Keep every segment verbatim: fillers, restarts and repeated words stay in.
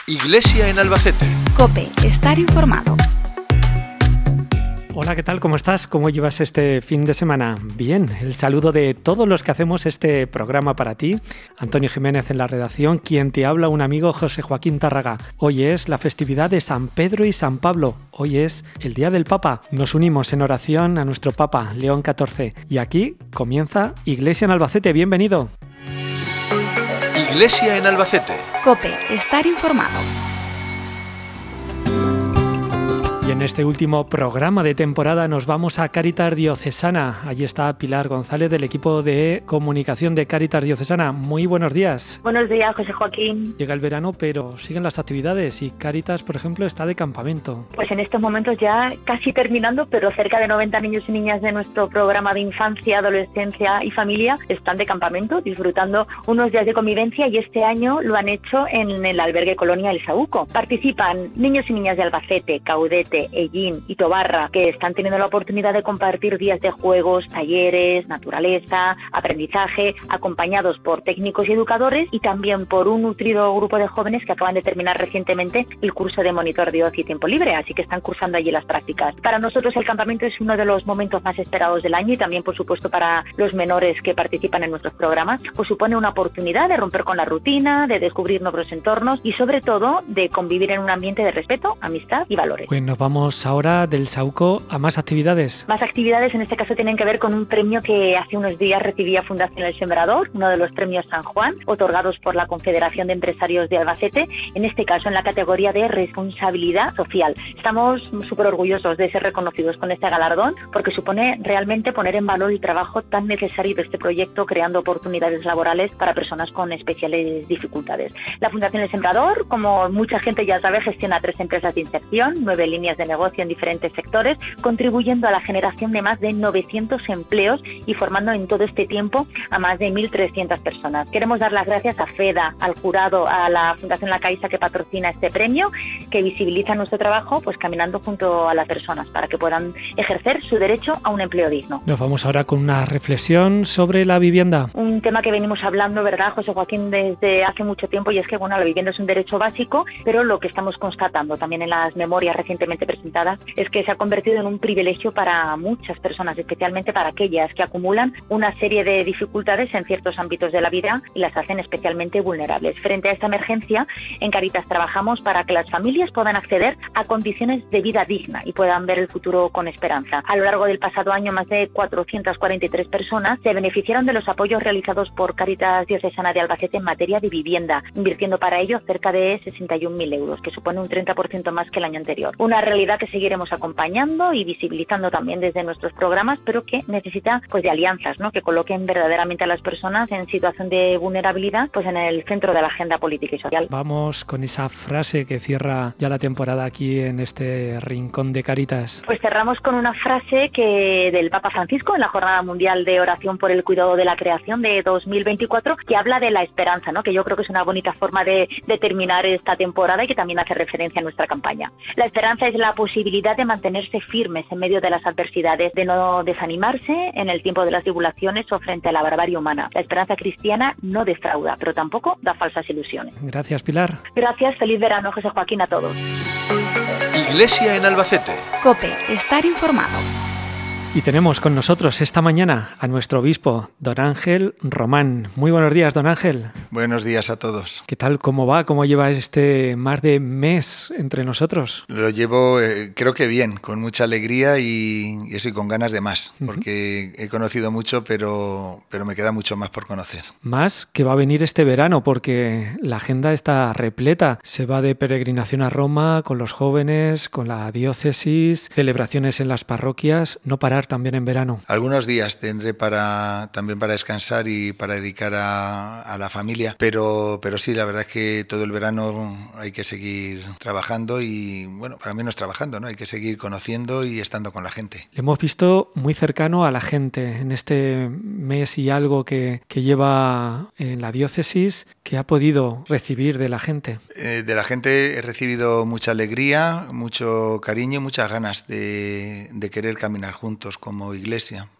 Iglesia en Albacete. COPE, estar informado. Hola, ¿qué tal? ¿Cómo estás? ¿Cómo llevas este fin de semana? Bien, el saludo de todos los que hacemos este programa para ti. Antonio Jiménez en la redacción, quien te habla, un amigo, José Joaquín Tárraga. Hoy es la festividad de San Pedro y San Pablo. Hoy es el Día del Papa. Nos unimos en oración a nuestro Papa, León catorce. Y aquí comienza Iglesia en Albacete. Bienvenido. Iglesia en Albacete. COPE, estar informado. Y en este último programa de temporada nos vamos a Cáritas Diocesana. Allí está Pilar González del equipo de comunicación de Cáritas Diocesana. Muy buenos días. Buenos días, José Joaquín. Llega el verano, pero siguen las actividades y Cáritas, por ejemplo, está de campamento. Pues en estos momentos ya casi terminando, pero cerca de noventa niños y niñas de nuestro programa de infancia, adolescencia y familia están de campamento, disfrutando unos días de convivencia, y este año lo han hecho en el albergue Colonia El Saúco. Participan niños y niñas de Albacete, Caudete, Ellín y Tobarra, que están teniendo la oportunidad de compartir días de juegos, talleres, naturaleza, aprendizaje, acompañados por técnicos y educadores, y también por un nutrido grupo de jóvenes que acaban de terminar recientemente el curso de monitor de ocio y tiempo libre, así que están cursando allí las prácticas. Para nosotros el campamento es uno de los momentos más esperados del año, y también, por supuesto, para los menores que participan en nuestros programas, pues supone una oportunidad de romper con la rutina, de descubrir nuevos entornos y, sobre todo, de convivir en un ambiente de respeto, amistad y valores. Bueno, vamos ahora del Saúco a más actividades. Más actividades, en este caso tienen que ver con un premio que hace unos días recibía Fundación El Sembrador, uno de los premios San Juan, otorgados por la Confederación de Empresarios de Albacete, en este caso en la categoría de responsabilidad social. Estamos súper orgullosos de ser reconocidos con este galardón, porque supone realmente poner en valor el trabajo tan necesario de este proyecto, creando oportunidades laborales para personas con especiales dificultades. La Fundación El Sembrador, como mucha gente ya sabe, gestiona tres empresas de inserción, nueve líneas de negocio en diferentes sectores, contribuyendo a la generación de más de novecientos empleos y formando en todo este tiempo a más de mil trescientas personas. Queremos dar las gracias a FEDA, al jurado, a la Fundación La Caixa, que patrocina este premio, que visibiliza nuestro trabajo, pues caminando junto a las personas para que puedan ejercer su derecho a un empleo digno. Nos vamos ahora con una reflexión sobre la vivienda. Un tema que venimos hablando, ¿verdad, José Joaquín?, desde hace mucho tiempo, y es que, bueno, la vivienda es un derecho básico, pero lo que estamos constatando también en las memorias recientemente presentadas es que se ha convertido en un privilegio para muchas personas, especialmente para aquellas que acumulan una serie de dificultades en ciertos ámbitos de la vida y las hacen especialmente vulnerables. Frente a esta emergencia, en Cáritas trabajamos para que las familias puedan acceder a condiciones de vida digna y puedan ver el futuro con esperanza. A lo largo del pasado año, más de cuatrocientas cuarenta y tres personas se beneficiaron de los apoyos realizados por Cáritas Diocesana de Albacete en materia de vivienda, invirtiendo para ello cerca de sesenta y un mil euros, que supone un treinta por ciento más que el año anterior. Una realidad que seguiremos acompañando y visibilizando también desde nuestros programas, pero que necesita, pues, de alianzas, ¿no?, que coloquen verdaderamente a las personas en situación de vulnerabilidad, pues, en el centro de la agenda política y social. Vamos con esa frase que cierra ya la temporada aquí en este rincón de Cáritas. Pues cerramos con una frase que del Papa Francisco en la Jornada Mundial de Oración por el Cuidado de la Creación de dos mil veinticuatro, que habla de la esperanza, ¿no?, que yo creo que es una bonita forma de, de terminar esta temporada y que también hace referencia a nuestra campaña. La esperanza es la posibilidad de mantenerse firmes en medio de las adversidades, de no desanimarse en el tiempo de las tribulaciones o frente a la barbarie humana. La esperanza cristiana no defrauda, pero tampoco da falsas ilusiones. Gracias, Pilar. Gracias, feliz verano, José Joaquín, a todos. Iglesia en Albacete. COPE, estar informado. Y tenemos con nosotros esta mañana a nuestro obispo, don Ángel Román. Muy buenos días, don Ángel. Buenos días a todos. ¿Qué tal? ¿Cómo va? ¿Cómo lleva este más de mes entre nosotros? Lo llevo, eh, creo que bien, con mucha alegría y, y eso, y con ganas de más, uh-huh. porque he conocido mucho, pero, pero me queda mucho más por conocer. Más que va a venir este verano, porque la agenda está repleta. Se va de peregrinación a Roma con los jóvenes, con la diócesis, celebraciones en las parroquias, no parar también en verano. Algunos días tendré para también para descansar y para dedicar a, a la familia, pero, pero sí, la verdad es que todo el verano hay que seguir trabajando y, bueno, para menos trabajando, ¿no? Hay que seguir conociendo y estando con la gente. Le hemos visto muy cercano a la gente en este mes y algo que, que lleva en la diócesis. ¿Qué ha podido recibir de la gente? Eh, de la gente he recibido mucha alegría, mucho cariño y muchas ganas de, de querer caminar juntos como iglesia,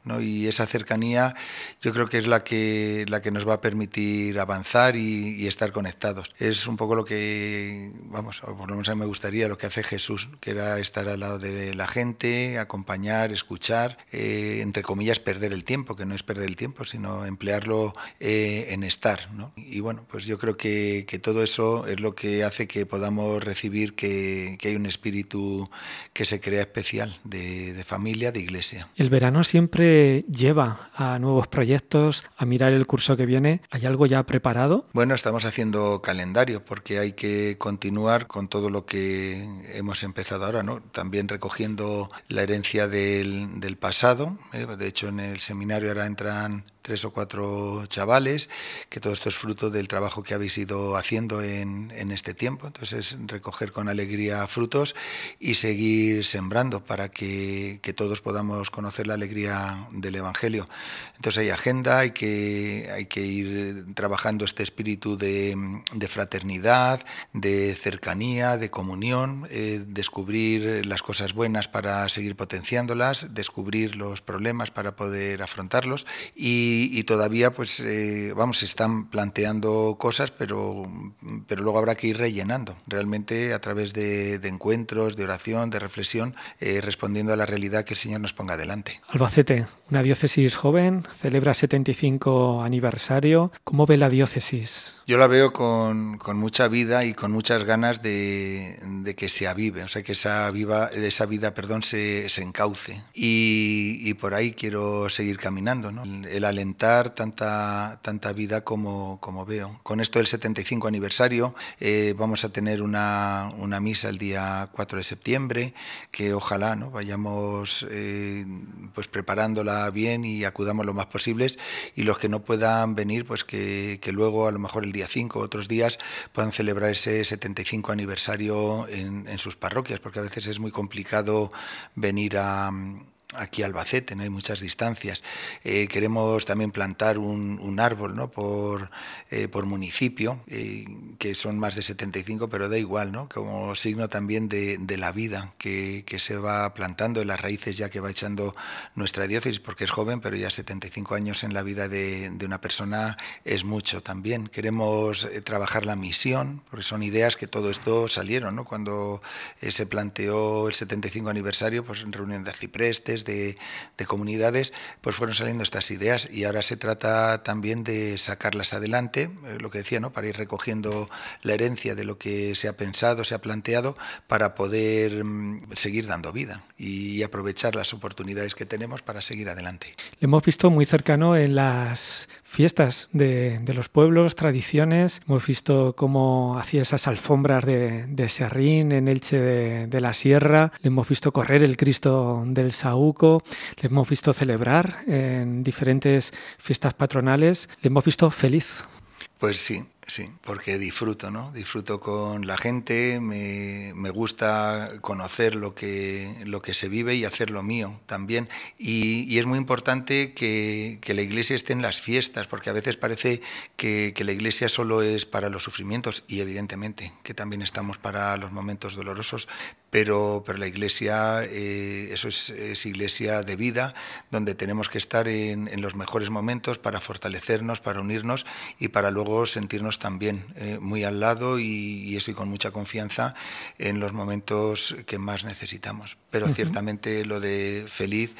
¿no? Y esa cercanía yo creo que es la que, la que nos va a permitir avanzar y, y estar conectados. Es un poco lo que, vamos, o por lo menos a mí me gustaría, lo que hace Jesús, que era estar al lado de la gente, acompañar, escuchar, eh, entre comillas, perder el tiempo, que no es perder el tiempo, sino emplearlo eh, en estar, ¿no? Y bueno, pues yo creo que, que todo eso es lo que hace que podamos recibir que, que hay un espíritu que se crea especial de, de familia, de iglesia. El verano siempre lleva a nuevos proyectos, a mirar el curso que viene. ¿Hay algo ya preparado? Bueno, estamos haciendo calendario porque hay que continuar con todo lo que hemos empezado ahora, ¿no? También recogiendo la herencia del, del pasado. ¿eh? De hecho, en el seminario ahora entran tres o cuatro chavales, que todo esto es fruto del trabajo que habéis ido haciendo en, en este tiempo. Entonces, recoger con alegría frutos y seguir sembrando para que, que todos podamos conocer la alegría del Evangelio. Entonces, hay agenda, hay que, hay que ir trabajando este espíritu de, de fraternidad, de cercanía, de comunión, eh, descubrir las cosas buenas para seguir potenciándolas, descubrir los problemas para poder afrontarlos y Y, y todavía, pues, eh, vamos, se están planteando cosas, pero, pero luego habrá que ir rellenando, realmente a través de, de encuentros, de oración, de reflexión, eh, respondiendo a la realidad que el Señor nos ponga delante. Albacete, una diócesis joven, celebra setenta y cinco aniversario. ¿Cómo ve la diócesis? Yo la veo con, con mucha vida y con muchas ganas de, de que se avive, o sea, que esa, viva, esa vida perdón, se, se encauce. Y, y por ahí quiero seguir caminando, ¿no? El, el alentar tanta, tanta vida como, como veo. Con esto del setenta y cinco aniversario eh, vamos a tener una, una misa el día cuatro de septiembre, que ojalá, ¿no?, vayamos eh, pues preparándola bien y acudamos lo más posibles, y los que no puedan venir, pues que, que luego a lo mejor el día cinco o otros días puedan celebrar ese setenta y cinco aniversario en, en sus parroquias, porque a veces es muy complicado venir a... aquí a Albacete, no hay muchas distancias. Eh, queremos también plantar un, un árbol, ¿no?, por, eh, por municipio, eh, que son más de setenta y cinco, pero da igual, ¿no?, como signo también de, de la vida que, que se va plantando, de las raíces ya que va echando nuestra diócesis, porque es joven, pero ya setenta y cinco años en la vida de, de una persona es mucho también. Queremos eh, trabajar la misión, porque son ideas que todo esto salieron, ¿no?, cuando eh, se planteó el setenta y cinco aniversario, pues en reunión de arciprestes, De, de comunidades, pues fueron saliendo estas ideas, y ahora se trata también de sacarlas adelante, eh, lo que decía, ¿no?, para ir recogiendo la herencia de lo que se ha pensado, se ha planteado, para poder mm, seguir dando vida y aprovechar las oportunidades que tenemos para seguir adelante. Le hemos visto muy cercano en las fiestas de, de los pueblos, tradiciones. Hemos visto cómo hacía esas alfombras de, de serrín en Elche de, de la Sierra. Le hemos visto correr el Cristo del Saúco. Le hemos visto celebrar en diferentes fiestas patronales. Le hemos visto feliz. Pues sí. Sí, porque disfruto, ¿no? Disfruto con la gente, me, me gusta conocer lo que, lo que se vive y hacer lo mío también. Y, y es muy importante que, que la Iglesia esté en las fiestas, porque a veces parece que, que la Iglesia solo es para los sufrimientos, y evidentemente que también estamos para los momentos dolorosos, pero, pero la Iglesia, eh, eso es, es Iglesia de vida, donde tenemos que estar en, en los mejores momentos para fortalecernos, para unirnos y para luego sentirnos también eh, muy al lado y, y eso, y con mucha confianza en los momentos que más necesitamos. Pero uh-huh. Ciertamente lo de feliz,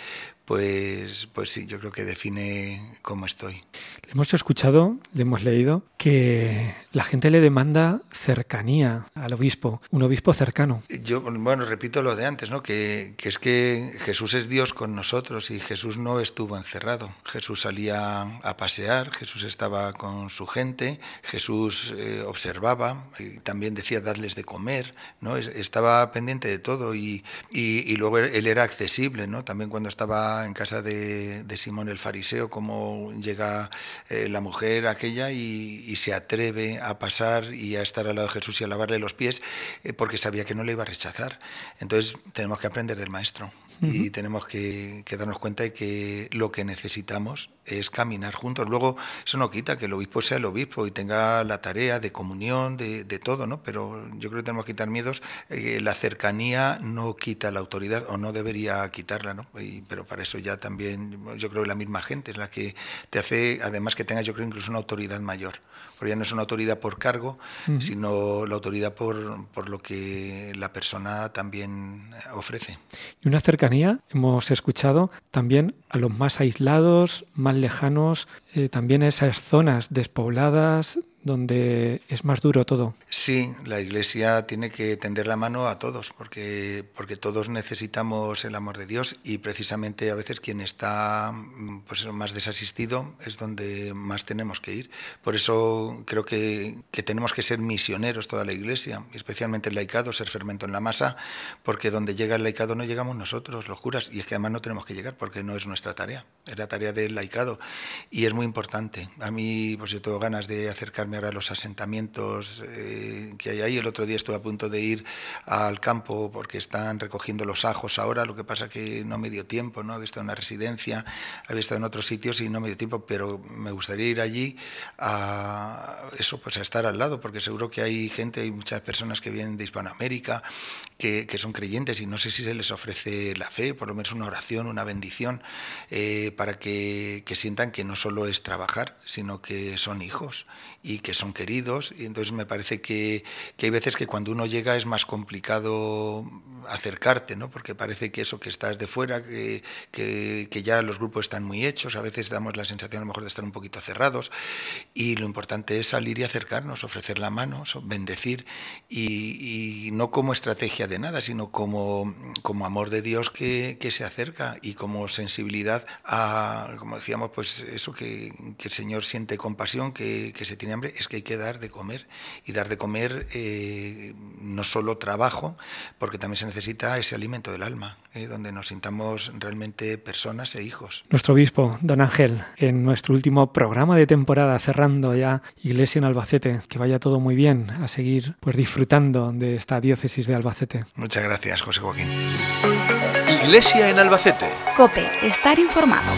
pues, pues sí, yo creo que define cómo estoy. Le hemos escuchado, le hemos leído que la gente le demanda cercanía al obispo, un obispo cercano. Yo, bueno, repito lo de antes, ¿no? Que, que es que Jesús es Dios con nosotros, y Jesús no estuvo encerrado. Jesús salía a pasear, Jesús estaba con su gente, Jesús eh, observaba, y también decía dadles de comer, ¿no? Estaba pendiente de todo, y, y, y luego él era accesible, ¿no? También cuando estaba en casa de, de Simón el fariseo, como llega eh, la mujer aquella y, y se atreve a pasar y a estar al lado de Jesús y a lavarle los pies, eh, porque sabía que no le iba a rechazar. Entonces tenemos que aprender del maestro. uh-huh. y tenemos que, que darnos cuenta de que lo que necesitamos es caminar juntos. Luego, eso no quita que el obispo sea el obispo y tenga la tarea de comunión, de, de todo, ¿no? Pero yo creo que tenemos que quitar miedos. Eh, la cercanía no quita la autoridad, o no debería quitarla, ¿no? Y, pero para eso ya también, yo creo que la misma gente es la que te hace, además que tengas, yo creo, incluso una autoridad mayor. Porque ya no es una autoridad por cargo, uh-huh. sino la autoridad por, por lo que la persona también ofrece. Y una cercanía, hemos escuchado, también a los más aislados, más lejanos, eh, también a esas zonas despobladas, donde es más duro todo. Sí, la Iglesia tiene que tender la mano a todos, porque, porque todos necesitamos el amor de Dios, y precisamente a veces quien está pues, más desasistido es donde más tenemos que ir. Por eso creo que, que tenemos que ser misioneros toda la Iglesia, especialmente el laicado, ser fermento en la masa, porque donde llega el laicado no llegamos nosotros, los curas, y es que además no tenemos que llegar porque no es nuestra tarea, es la tarea del laicado, y es muy importante. A mí, pues yo tengo ganas de acercarme ahora a los asentamientos eh, que hay ahí. El otro día estuve a punto de ir al campo porque están recogiendo los ajos ahora, lo que pasa que no me dio tiempo, ¿no? Había estado en una residencia, había estado en otros sitios y no me dio tiempo, pero me gustaría ir allí a eso, pues a estar al lado, porque seguro que hay gente, hay muchas personas que vienen de Hispanoamérica que, que son creyentes, y no sé si se les ofrece la fe, por lo menos una oración, una bendición, eh, para que, que sientan que no solo es trabajar, sino que son hijos y que son queridos. Y entonces me parece que, que hay veces que cuando uno llega es más complicado acercarte, ¿no? Porque parece que eso, que estás de fuera, que, que, que ya los grupos están muy hechos, a veces damos la sensación a lo mejor de estar un poquito cerrados, y lo importante es salir y acercarnos, ofrecer la mano, bendecir, y, y no como estrategia de nada, sino como, como amor de Dios que, que se acerca, y como sensibilidad a, como decíamos, pues eso, que, que el Señor siente compasión, que, que se tiene hambre, es que hay que dar de comer, y dar de comer eh, no solo trabajo, porque también se necesita ese alimento del alma, eh, donde nos sintamos realmente personas e hijos. Nuestro obispo, don Ángel, en nuestro último programa de temporada, cerrando ya Iglesia en Albacete, que vaya todo muy bien, a seguir pues disfrutando de esta diócesis de Albacete. Muchas gracias, José Joaquín. Iglesia en Albacete. COPE, estar informado.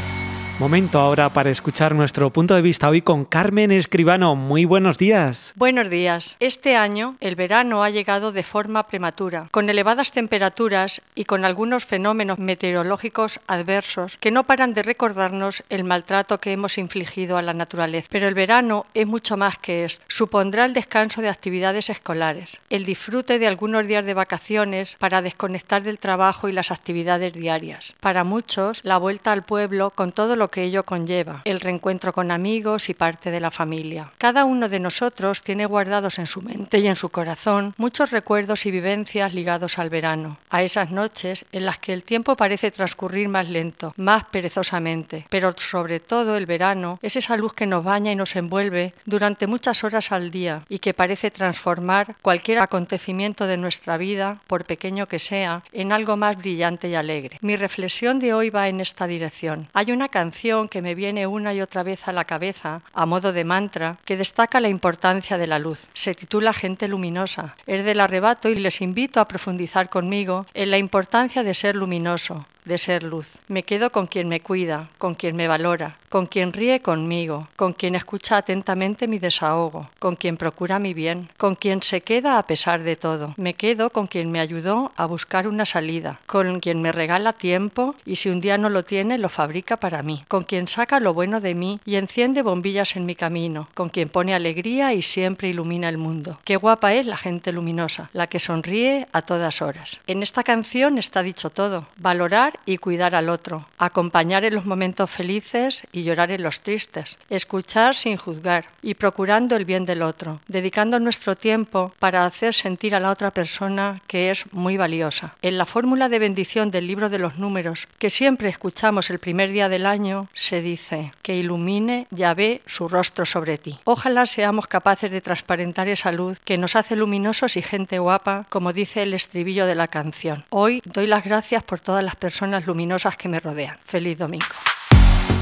Momento ahora para escuchar nuestro punto de vista hoy con Carmen Escribano. Muy buenos días. Buenos días. Este año el verano ha llegado de forma prematura, con elevadas temperaturas y con algunos fenómenos meteorológicos adversos que no paran de recordarnos el maltrato que hemos infligido a la naturaleza. Pero el verano es mucho más que esto. Supondrá el descanso de actividades escolares, el disfrute de algunos días de vacaciones para desconectar del trabajo y las actividades diarias. Para muchos, la vuelta al pueblo con todo lo que ello conlleva, el reencuentro con amigos y parte de la familia. Cada uno de nosotros tiene guardados en su mente y en su corazón muchos recuerdos y vivencias ligados al verano, a esas noches en las que el tiempo parece transcurrir más lento, más perezosamente, pero sobre todo el verano es esa luz que nos baña y nos envuelve durante muchas horas al día y que parece transformar cualquier acontecimiento de nuestra vida, por pequeño que sea, en algo más brillante y alegre. Mi reflexión de hoy va en esta dirección. Hay una canción que me viene una y otra vez a la cabeza, a modo de mantra, que destaca la importancia de la luz. Se titula Gente luminosa. Es del Arrebato y les invito a profundizar conmigo en la importancia de ser luminoso, de ser luz. Me quedo con quien me cuida, con quien me valora, con quien ríe conmigo, con quien escucha atentamente mi desahogo, con quien procura mi bien, con quien se queda a pesar de todo. Me quedo con quien me ayudó a buscar una salida, con quien me regala tiempo y si un día no lo tiene, lo fabrica para mí, con quien saca lo bueno de mí y enciende bombillas en mi camino, con quien pone alegría y siempre ilumina el mundo. Qué guapa es la gente luminosa, la que sonríe a todas horas. En esta canción está dicho todo: valorar y cuidar al otro, acompañar en los momentos felices y llorar en los tristes, escuchar sin juzgar y procurando el bien del otro, dedicando nuestro tiempo para hacer sentir a la otra persona que es muy valiosa. En la fórmula de bendición del libro de los números, que siempre escuchamos el primer día del año, se dice: que ilumine Yahvé su rostro sobre ti. Ojalá seamos capaces de transparentar esa luz que nos hace luminosos y gente guapa, como dice el estribillo de la canción. Hoy doy las gracias por todas las personas luminosas que me rodean. Feliz domingo.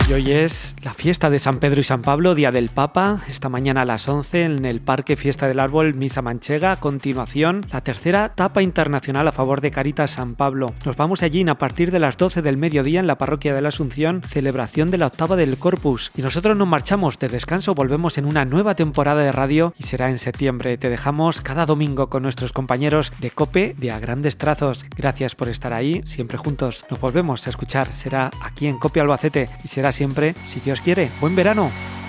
Y hoy es la fiesta de San Pedro y San Pablo, Día del Papa. Esta mañana a las once en el Parque Fiesta del Árbol, Misa Manchega. A continuación, la tercera tapa internacional a favor de Caritas San Pablo. Nos vamos allí a partir de las doce del mediodía en la Parroquia de la Asunción, celebración de la octava del Corpus. Y nosotros nos marchamos de descanso, volvemos en una nueva temporada de radio y será en septiembre. Te dejamos cada domingo con nuestros compañeros de COPE de A Grandes Trazos. Gracias por estar ahí, siempre juntos. Nos volvemos a escuchar, será aquí en COPE Albacete y será siempre, si Dios quiere. ¡Buen verano!